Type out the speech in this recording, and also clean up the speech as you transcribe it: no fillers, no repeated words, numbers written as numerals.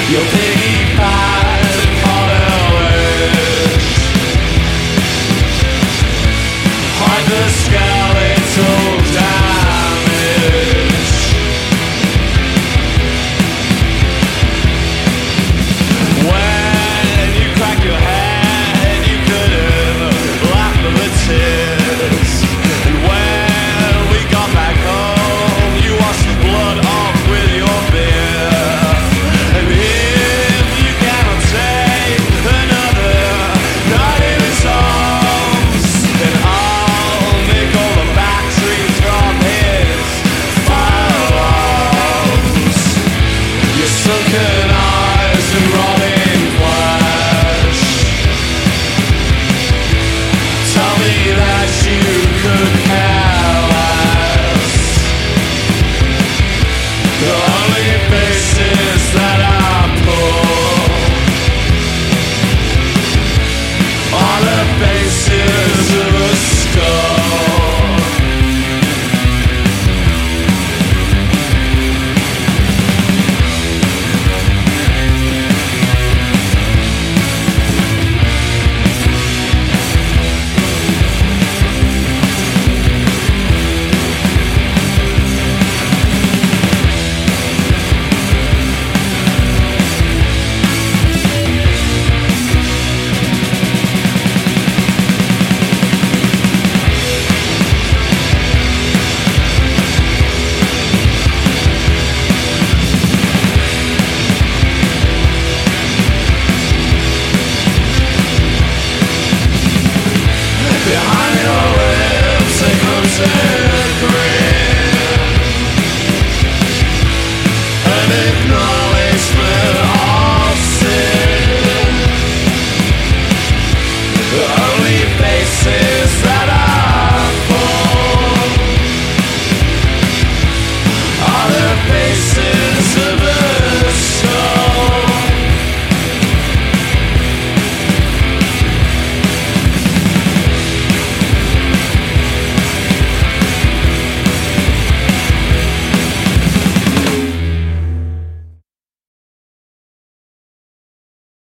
Your piggy pie followers hide the skeletal damage. When you crack your head, you couldn't laugh at the tears. And when we got back home, you washed the blood off with your beer. And if you cannot take another night in his arms, then I'll nick all the batteries from his firearms. Your sunken eyes and rotting